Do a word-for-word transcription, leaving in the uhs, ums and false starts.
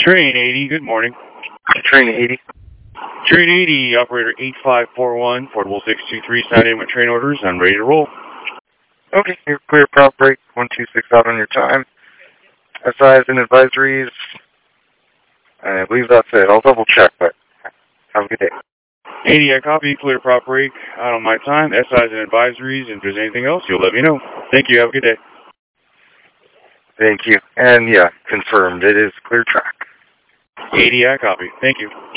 Train eighty, good morning. Train eighty. Train eighty, operator eight five four one, portable six two three, sign in with train orders. I'm ready to roll. Okay, you're clear, prop break, one two six out on your time. S Is and advisories. I believe that's it. I'll double check, but have a good day. eighty, I copy, clear prop break, out on my time, S Is and advisories. If there's anything else, you'll let me know. Thank you, have a good day. Thank you. And yeah, confirmed, it is clear track. eighty, I copy. Thank you.